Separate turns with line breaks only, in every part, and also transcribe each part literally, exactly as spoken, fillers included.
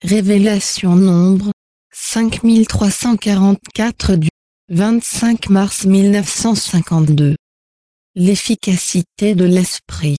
Révélation nombre cinq mille trois cent quarante-quatre du vingt-cinq mars mille neuf cent cinquante-deux. L'efficacité de l'esprit.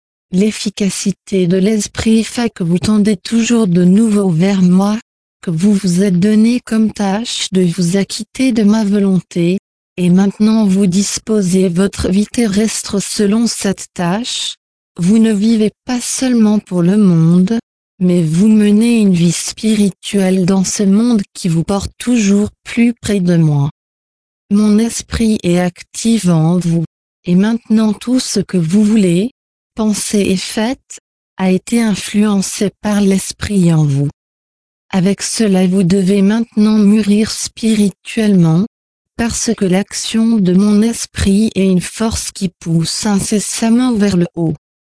L'efficacité de l'esprit fait que vous tendez toujours de nouveau vers moi, que vous vous êtes donné comme tâche de vous acquitter de ma volonté, et maintenant vous disposez votre vie terrestre selon cette tâche. Vous ne vivez pas seulement pour le monde, mais vous menez une vie spirituelle dans ce monde qui vous porte toujours plus près de moi. Mon esprit est actif en vous, et maintenant tout ce que vous voulez, pensez et faites, a été influencé par l'esprit en vous. Avec cela vous devez maintenant mûrir spirituellement, parce que l'action de mon esprit est une force qui pousse incessamment vers le haut.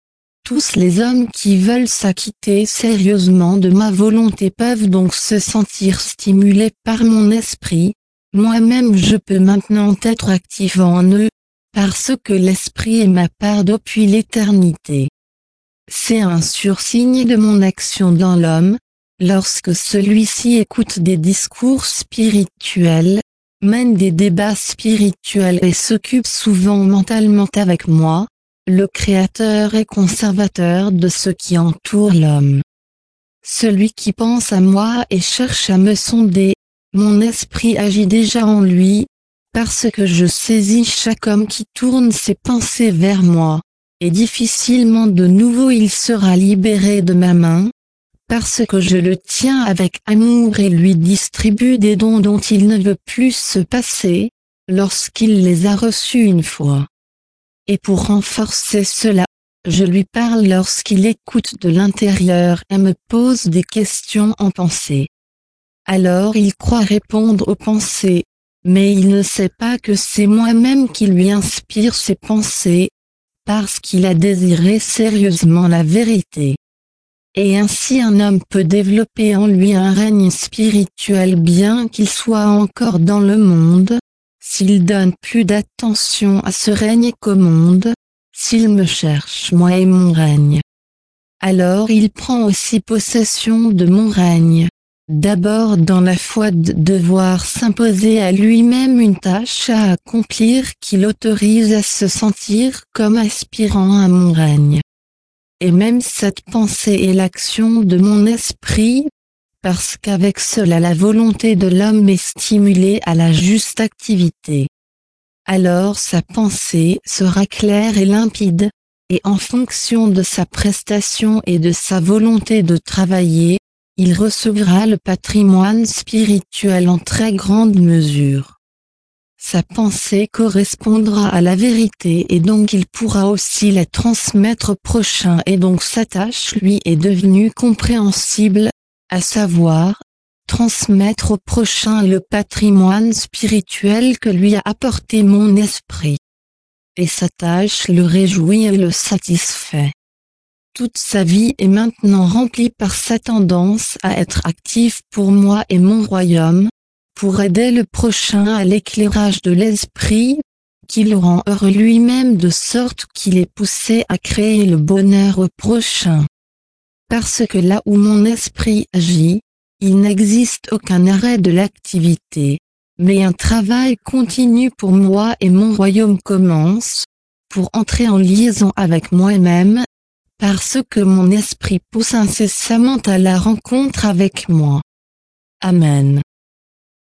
Tous les hommes qui veulent s'acquitter sérieusement de ma volonté peuvent donc se sentir stimulés par mon esprit. Moi-même je peux maintenant être actif en eux, parce que l'esprit est ma part depuis l'éternité. C'est un sursigne de mon action dans l'homme, lorsque celui-ci écoute des discours spirituels, mène des débats spirituels et s'occupe souvent mentalement avec moi, le Créateur et conservateur de ce qui entoure l'homme. Celui qui pense à moi et cherche à me sonder, mon esprit agit déjà en lui, parce que je saisis chaque homme qui tourne ses pensées vers moi, et difficilement de nouveau il sera libéré de ma main, parce que je le tiens avec amour et lui distribue des dons dont il ne veut plus se passer, lorsqu'il les a reçus une fois. Et pour renforcer cela, je lui parle lorsqu'il écoute de l'intérieur et me pose des questions en pensée. Alors il croit répondre aux pensées, mais il ne sait pas que c'est moi-même qui lui inspire ces pensées, parce qu'il a désiré sérieusement la vérité. Et ainsi un homme peut développer en lui un règne spirituel bien qu'il soit encore dans le monde, s'il donne plus d'attention à ce règne qu'au monde, s'il me cherche moi et mon règne. Alors il prend aussi possession de mon règne, d'abord dans la foi de devoir s'imposer à lui-même une tâche à accomplir qui l'autorise à se sentir comme aspirant à mon règne. Et même cette pensée est l'action de mon esprit, parce qu'avec cela la volonté de l'homme est stimulée à la juste activité. Alors sa pensée sera claire et limpide, et en fonction de sa prestation et de sa volonté de travailler, il recevra le patrimoine spirituel en très grande mesure. Sa pensée correspondra à la vérité et donc il pourra aussi la transmettre au prochain et donc sa tâche lui est devenue compréhensible, à savoir, transmettre au prochain le patrimoine spirituel que lui a apporté mon esprit. Et sa tâche le réjouit et le satisfait. Toute sa vie est maintenant remplie par sa tendance à être actif pour moi et mon royaume, pour aider le prochain à l'éclairage de l'esprit, qui le rend heureux lui-même de sorte qu'il est poussé à créer le bonheur au prochain. Parce que là où mon esprit agit, il n'existe aucun arrêt de l'activité, mais un travail continu pour moi et mon royaume commence, pour entrer en liaison avec moi-même, parce que mon esprit pousse incessamment à la rencontre avec moi. Amen.